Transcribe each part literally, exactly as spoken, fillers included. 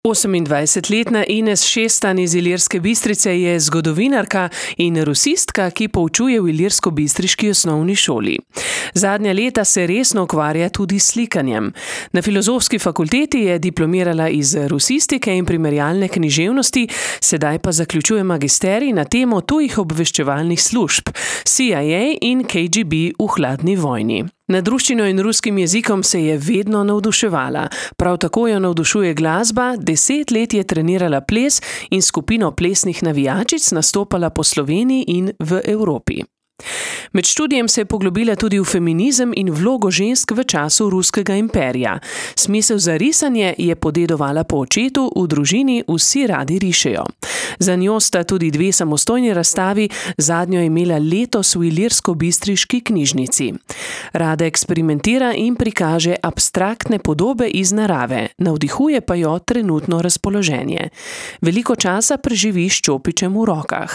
osemindvajsetletna Ines Šestan iz Ilirske Bistrice je zgodovinarka in rusistka, ki poučuje v ilirsko-bistriški osnovni šoli. Zadnja leta se resno ukvarja tudi s slikanjem. Na Filozofski fakulteti je diplomirala iz rusistike in primerjalne književnosti, sedaj pa zaključuje magisterij na temo tujih obveščevalnih služb, C I A in K G B v hladni vojni. Nad ruščino in ruskim jezikom se je vedno navduševala. Prav tako jo navdušuje glasba, deset let je trenirala ples in skupino plesnih navijačic nastopala po Sloveniji in v Evropi. Med študijem se je poglobila tudi v feminizem in vlogo žensk v času ruskega imperija. Smisel za risanje je podedovala po očetu, v družini vsi radi rišejo. Za njo sta tudi dve samostojni razstavi, zadnjo je imela letos v Ilirsko-bistriški knjižnici. Rada eksperimentira in prikaže abstraktne podobe iz narave, navdihuje pa jo trenutno razpoloženje. Veliko časa preživi s čopičem v rokah.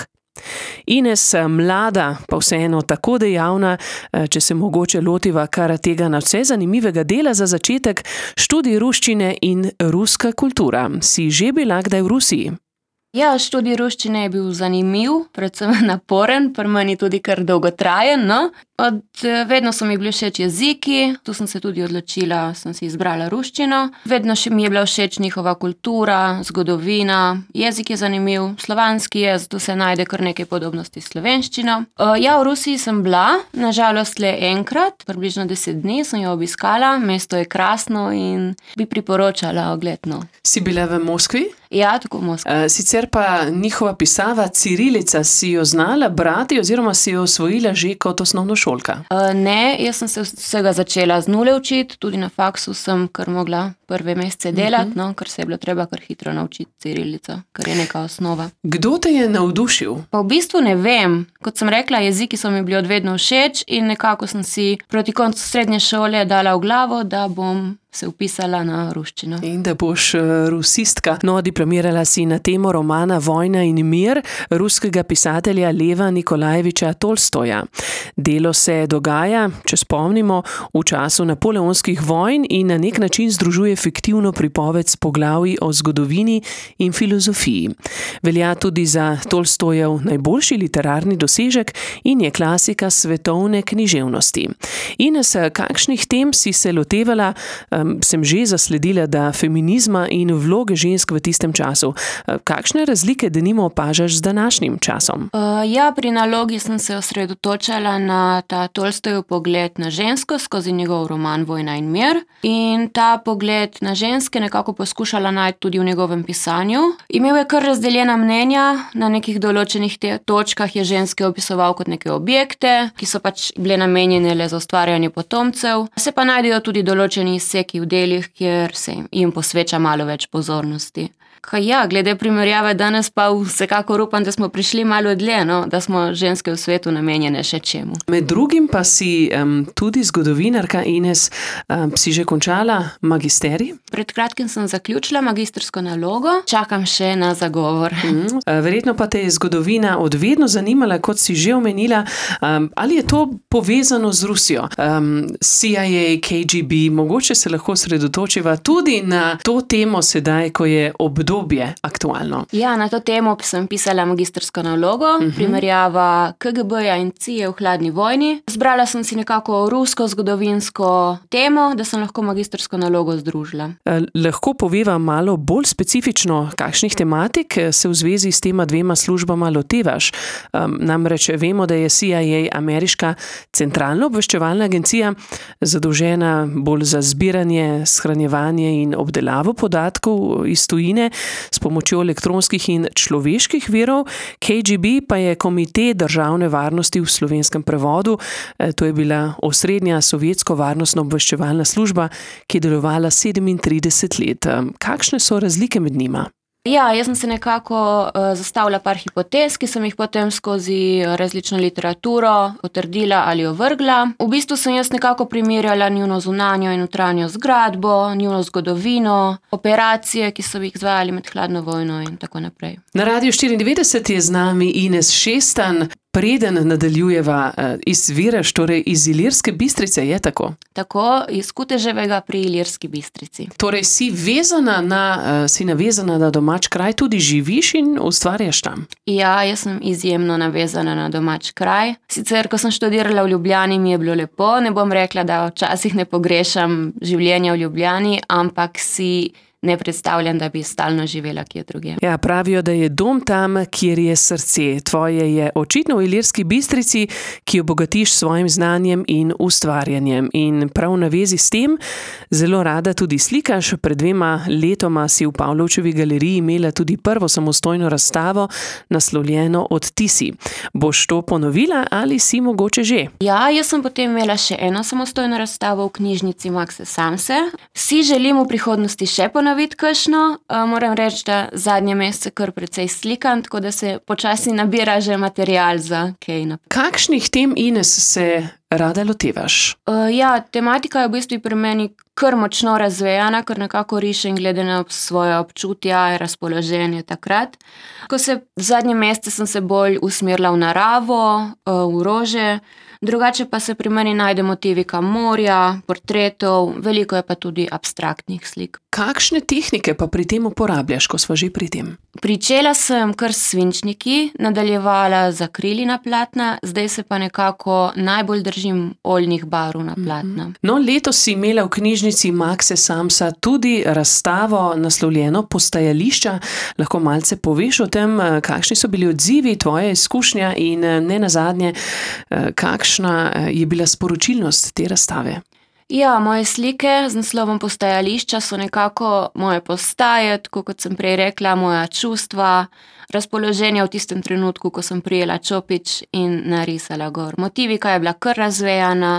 Ines, mlada, pa vseeno tako dejavna, če se mogoče lotiva kar tega nadvse zanimivega dela za začetek, študij ruščine in ruska kultura. Si že bila kdaj v Rusiji? Ja, študij ruščine je bil zanimiv, predvsem naporen, pri meni tudi kar dolgotrajen, no. Od vedno so mi bili všeč jeziki, tu sem se tudi odločila, sem si izbrala ruščino. Vedno še mi je bila všeč njihova kultura, zgodovina, jezik je zanimiv, slovanski jezik, tu se najde kar nekaj podobnosti s slovenščino. Ja, v Rusiji sem bila, na žalost le enkrat, približno deset dni sem jo obiskala, mesto je krasno in bi priporočala ogled, no. Si bila v Moskvi? Ja, tako v Moskvi. Sicer pa njihova pisava cirilica, si jo znala brati oziroma si jo osvojila že kot osnovnošolka? Uh, ne, jaz sem se vsega začela z nule učiti, tudi na faksu sem kar mogla prve mesece delati, uh-huh. no, ker se je bilo treba kar hitro naučiti cirilico, ker je neka osnova. Kdo te je navdušil? Pa v bistvu ne vem. Kot sem rekla, jeziki so mi bili od vedno všeč in nekako sem si proti koncu srednje šole dala v glavo, da bom se upisala na ruščino. In da boš rusistka. No, diplomirala si na temo romana Vojna in mir ruskega pisatelja Leva Nikolajeviča Tolstoja. Delo se dogaja, če spomnimo, v času napoleonskih vojn in na nek način združuje fiktivno pripoved s poglavji o zgodovini in filozofiji. Velja tudi za Tolstojev najboljši literarni dosežek in je klasika svetovne književnosti. Ines, kakšnih tem si se lotevala? Sem že zasledila, da feminizma in vloge žensk v tistem času. Kakšne razlike denimo opažaš z današnjim časom? Uh, ja, pri nalogi sem se osredotočala na ta Tolstojev pogled na žensko skozi njegov roman Vojna in mir in ta pogled na ženske nekako poskušala najti tudi v njegovem pisanju. Imel je kar razdeljena mnenja, na nekih določenih te točkah je ženske opisoval kot neke objekte, ki so pač bile namenjene le za ustvarjanje potomcev. Se pa najdejo tudi določeni izseki v delih, kjer se jim posveča malo več pozornosti. Kaj ja, glede primerjave danes pa vsekakor upam, da smo prišli malo dlje, no, da smo ženske v svetu namenjene še čemu. Med drugim pa si um, tudi zgodovinarka, Ines, um, si že končala magisterij? Pred kratkim sem zaključila magistrsko nalogo, čakam še na zagovor. Mm, verjetno pa te je zgodovina od vedno zanimala, kot si že omenila. Um, ali je to povezano z Rusijo? Um, C I A, K G B, mogoče se lahko sredotočiva tudi na to temo sedaj, ko je obdobje aktualno. Ja, na to temo sem pisala magistrsko nalogo, uh-huh. primerjava K G B-ja in C I A v hladni vojni. Zbrala sem si nekako rusko zgodovinsko temo, da sem lahko magistrsko nalogo združila. Eh, lahko poveva malo bolj specifično, kakšnih tematik se v zvezi s tema dvema službama lotevaš. Um, namreč vemo, da je C I A ameriška centralna obveščevalna agencija, zadolžena bolj za zbiranje, shranjevanje in obdelavo podatkov iz tujine, s pomočjo elektronskih in človeških virov. K G B pa je Komite državne varnosti v slovenskem prevodu. To je bila osrednja sovjetsko varnostno obveščevalna služba, ki je delovala sedemintrideset let. Kakšne so razlike med njima? Ja, jaz sem se nekako uh, zastavila par hipotez, ki sem jih potem skozi različno literaturo potrdila ali ovrgla. V bistvu sem jaz nekako primerjala njuno zunanjo in notranjo zgradbo, njuno zgodovino, operacije, ki so jih izvajali med hladno vojno in tako naprej. Na Radiu štiriindevetdeset je z nami Ines Šestan. Preden nadaljujeva, izviraš torej iz Ilirske Bistrice, je tako? Tako, iz Kuteževega pri Ilirski Bistrici. Torej si vezana na, si navezana na domač kraj, tudi živiš in ustvarjaš tam? Ja, jaz sem izjemno navezana na domač kraj. Sicer, ko sem študirala v Ljubljani, mi je bilo lepo, ne bom rekla, da včasih ne pogrešam življenja v Ljubljani, ampak si ne predstavljam, da bi stalno živela kje drugje. Ja, pravijo, da je dom tam, kjer je srce. Tvoje je očitno v Ilirski Bistrici, ki jo bogatiš s svojim znanjem in ustvarjanjem. In prav na vezi s tem zelo rada tudi slikaš. Pred dvema letoma si v Pavlovčevi galeriji imela tudi prvo samostojno razstavo, naslovljeno Odtisi. Boš to ponovila ali si mogoče že? Ja, jaz sem potem imela še eno samostojno razstavo v knjižnici Makse Samse. Si želim v prihodnosti še ponoviti kakšno. Moram reči, da zadnje mesece kar precej slikam, tako da se počasi nabira že material za kaj naprej. Kakšnih tem, Ines, se rada lotevaš? Uh, ja, tematika je v bistvu pri meni kar močno razvejana, ker nekako rišem glede na svoje občutja, razpoloženje takrat. Ko se zadnje mesece sem se bolj usmerila v naravo, uh, v rože, drugače pa se pri meni najde motivika morja, portretov, veliko je pa tudi abstraktnih slik. Kakšne tehnike pa pri tem uporabljaš, ko sva že pri tem? Pričela sem kar s svinčniki, nadaljevala z akrili na platna, zdaj se pa nekako najbolj držim oljnih barv na platna. No, letos si imela v knjižnici Makse Samsa tudi razstavo naslovljeno Postajališča. Lahko malce poveš o tem, kakšni so bili odzivi, tvoja izkušnja in ne nazadnje, kakšna je bila sporočilnost te razstave? Ja, moje slike z naslovom Postajališča so nekako moje postaje, tako kot sem prej rekla, moja čustva, razpoloženje v tistem trenutku, ko sem prijela čopič in narisala gor. Motivika je bila kar razvejana,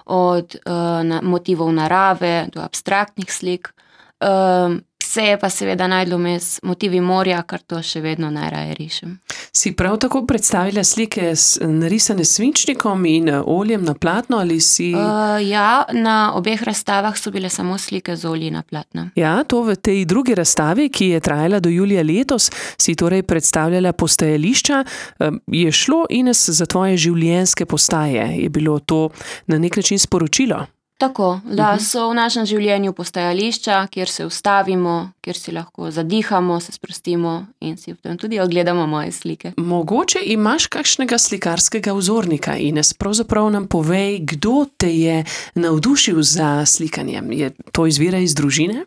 od uh, na, motivov narave do abstraktnih slik. Uh, se je pa seveda najdlo mes motivi morja, kar to še vedno najraje rišem. Si prav tako predstavila slike narisane s svinčnikom in oljem na platno ali si... Uh, ja, na obeh razstavah so bile samo slike z olji na platno. Ja, to v tej drugi razstavi, ki je trajala do julija letos, si torej predstavljala postajališča. Je šlo, Ines, za tvoje življenjske postaje? Je bilo to na nek način sporočilo? Tako, da so v našem življenju postajališča, kjer se ustavimo, kjer si lahko zadihamo, se sprostimo in si potem tudi ogledamo moje slike. Mogoče imaš kakšnega slikarskega vzornika, Ines, pravzaprav nam povej, kdo te je navdušil za slikanje. Je to izvira iz družine?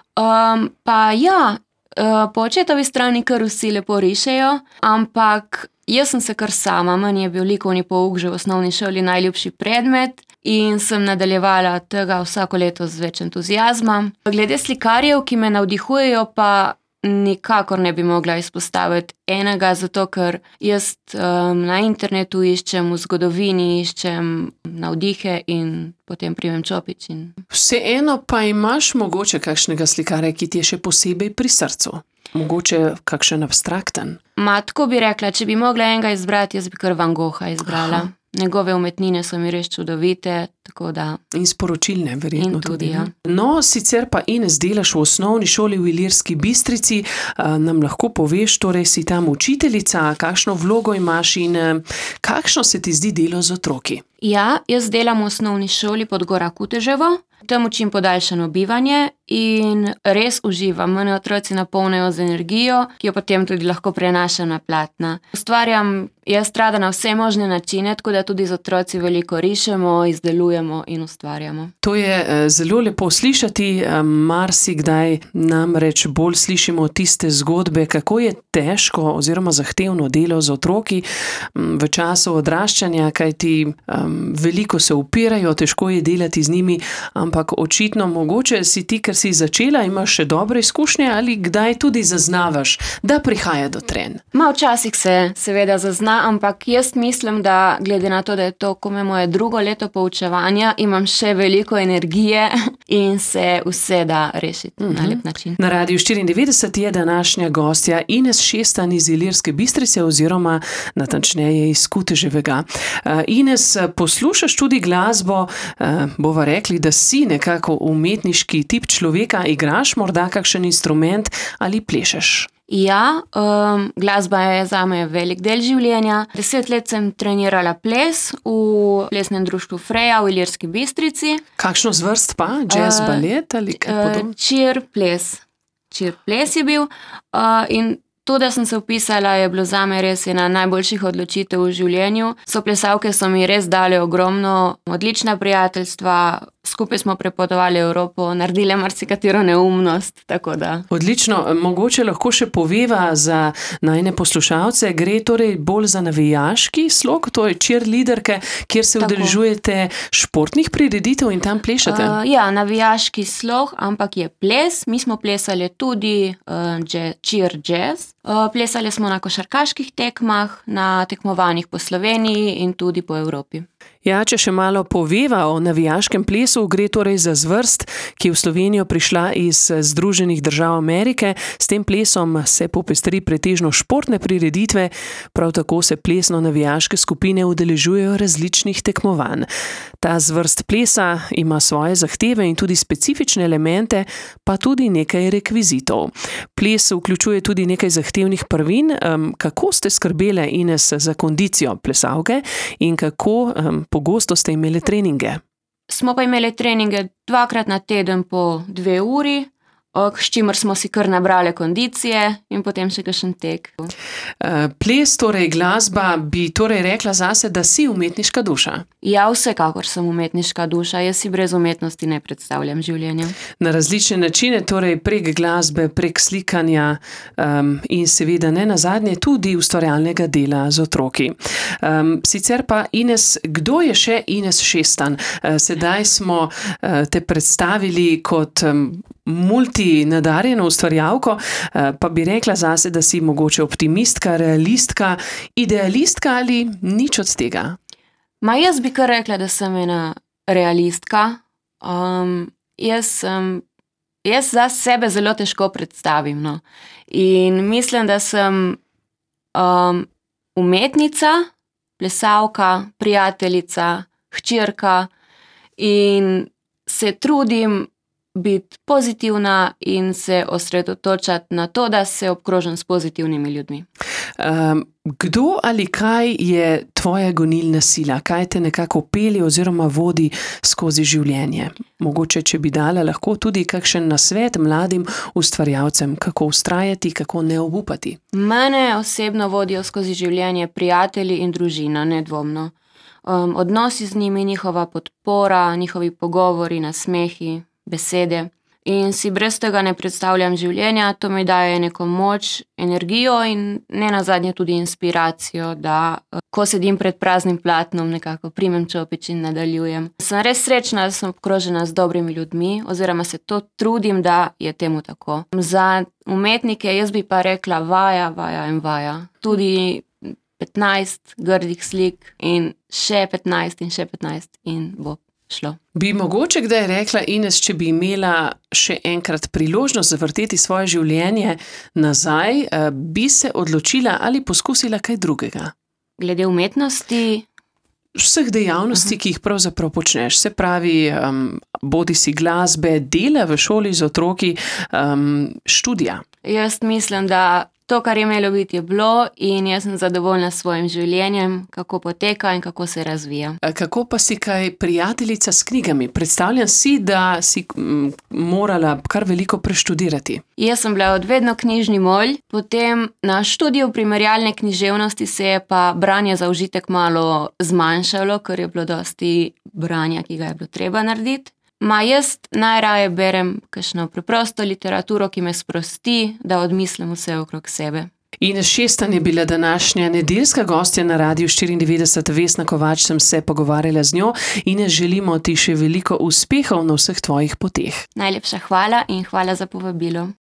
Um, pa ja, po očetovi strani kar vsi lepo rišejo, ampak jaz sem se kar sama, meni je bil likovni pouk že v osnovni šoli najljubši predmet in sem nadaljevala tega vsako leto z več entuziazma. Glede slikarjev, ki me navdihujejo, pa nikakor ne bi mogla izpostaviti enega, zato ker jaz um, na internetu iščem, v zgodovini iščem navdihe in potem primem čopič. In... Vseeno pa imaš mogoče kakšnega slikarja, ki ti je še posebej pri srcu? Mogoče kakšen abstrakten? Ma, tako bi rekla, če bi mogla enega izbrati, jaz bi kar Van Gogha izbrala. Aha. Njegove umetnine so mi res čudovite, tako da... In sporočilne, verjetno in tudi. tudi ja. No, sicer pa Ines delaš v osnovni šoli v Ilirski Bistrici, nam lahko poveš, torej si tam učiteljica, kakšno vlogo imaš in kakšno se ti zdi delo z otroki? Ja, jaz delam v osnovni šoli Podgora Kuteževo, tam učim podaljšano bivanje in res uživam. Mene otroci napolnijo z energijo, ki jo potem tudi lahko prenašam na platna. Ustvarjam jaz rada na vse možne načine, tako da tudi z otroci veliko rišemo, izdelujemo in ustvarjamo. To je zelo lepo slišati, marsikdaj namreč bolj slišimo tiste zgodbe, kako je težko oziroma zahtevno delo z otroki v času odraščanja, kajti um, veliko se upirajo, težko je delati z njimi, ampak očitno mogoče si ti, ker si začela, imaš še dobre izkušnje ali kdaj tudi zaznavaš, da prihaja do trenj? Ma včasih se seveda zazna, ampak jaz mislim, da glede na to, da je to kome moje drugo leto poučevanja, imam še veliko energije in se vse da rešiti uh-huh. na lep način. Na Radiu štiriindevetdeset je današnja gostja Ines Šestan iz Ilirske Bistrice oziroma natančneje iz Kuteževega. Uh, Ines, poslušaš tudi glasbo, uh, bova rekli, da si nekako umetniški tip človeka, igraš morda kakšen instrument ali plešeš? Ja, um, glasba je zame velik del življenja. Deset let sem trenirala ples v plesnem društvu Freja v Ilirski Bistrici. Kakšno zvrst pa? Jazz, Uh, balet ali kaj Uh, podobno? čir ples. Čir ples je bil. Uh, in to, da sem se vpisala, je bilo zame res ena najboljših odločitev v življenju. Soplesalke so mi res dale ogromno, odlična prijateljstva, skupaj smo prepotovali Evropo, naredile marsikatero neumnost, tako da. Odlično, mogoče lahko še poveva za najine poslušalce, gre torej bolj za navijaški slog, to je cheerleaderke, kjer se Tako. udeležujete športnih prireditev in tam plešate. Uh, ja, navijaški slog, ampak je ples. Mi smo plesali tudi uh, dže, cheer jazz. Uh, plesali smo na košarkaških tekmah, na tekmovanjih po Sloveniji in tudi po Evropi. Ja, če še malo poveva o navijaškem plesu, gre torej za zvrst, ki je v Slovenijo prišla iz Združenih držav Amerike. S tem plesom se popestri pretežno športne prireditve, prav tako se plesno-navijaške skupine udeležujejo različnih tekmovanj. Ta zvrst plesa ima svoje zahteve in tudi specifične elemente, pa tudi nekaj rekvizitov. Ples vključuje tudi nekaj zahtevnih prvin. Um, kako ste skrbele, Ines, za kondicijo plesalke in kako um, pogosto ste imeli treninge? Smo pa imeli treninge dvakrat na teden po dve uri, ok, s čimer smo si kar nabrali kondicije in potem še kakšen tek. Uh, ples, torej glasba, bi torej rekla zase, da si umetniška duša. Ja, vsekakor sem umetniška duša, jaz si brez umetnosti ne predstavljam življenja. Na različne načine, torej prek glasbe, prek slikanja um, in seveda ne nazadnje tudi ustvarjalnega dela z otroki. Um, sicer pa, Ines, kdo je še Ines Šestan? Uh, sedaj smo uh, te predstavili kot um, multinadarjeno ustvarjalko, uh, pa bi rekla zase, da si mogoče optimistka, realistka, idealistka ali nič od tega? Ma jaz bi kar rekla, da sem ena realistka. Um, jaz sem, jaz za sebe zelo težko predstavim, no. In mislim, da sem um, umetnica, plesalka, prijateljica, hčerka in se trudim biti pozitivna in se osredotočati na to, da se obkrožim s pozitivnimi ljudmi. Um, kdo ali kaj je tvoja gonilna sila? Kaj te nekako pelje oziroma vodi skozi življenje? Mogoče, če bi dala lahko tudi kakšen nasvet mladim ustvarjalcem, kako vztrajati, kako ne obupati? Mene osebno vodijo skozi življenje prijatelji in družina, nedvomno. Um, odnosi z njimi, njihova podpora, njihovi pogovori, nasmehi, besede. In si brez tega ne predstavljam življenja, to mi daje neko moč, energijo in ne nazadnje tudi inspiracijo, da ko sedim pred praznim platnom, nekako primem čopič in nadaljujem. Sem res srečna, da sem obkrožena z dobrimi ljudmi, oziroma se to trudim, da je temu tako. Za umetnike jaz bi pa rekla vaja, vaja in vaja. Tudi petnajst grdih slik in še petnajst in še petnajst in bo šlo. Bi mogoče kdaj rekla, Ines, če bi imela še enkrat priložnost zavrteti svoje življenje nazaj, bi se odločila ali poskusila kaj drugega? Glede umetnosti? Vseh dejavnosti, uh-huh. ki jih pravzaprav počneš, se pravi, um, bodi si glasbe, dela v šoli z otroki, um, študija. Jaz mislim, da to, kar je imelo biti, je bilo in jaz sem zadovoljna s svojim življenjem, kako poteka in kako se razvija. Kako pa si kaj prijateljica s knjigami? Predstavljam si, da si m, morala kar veliko preštudirati. Jaz sem bila od vedno knjižni molj, potem na študiju primerjalne književnosti se je pa branje za užitek malo zmanjšalo, ker je bilo dosti branja, ki ga je bilo treba narediti. Ma jaz najraje berem kakšno preprosto literaturo, ki me sprosti, da odmislim vse okrog sebe. Ines Šestan je bila današnja nedeljska gostja na Radiu štiriindevetdeset. Vesna Kovač sem se pogovarjala z njo in želimo ti še veliko uspehov na vseh tvojih poteh. Najlepša hvala in hvala za povabilo.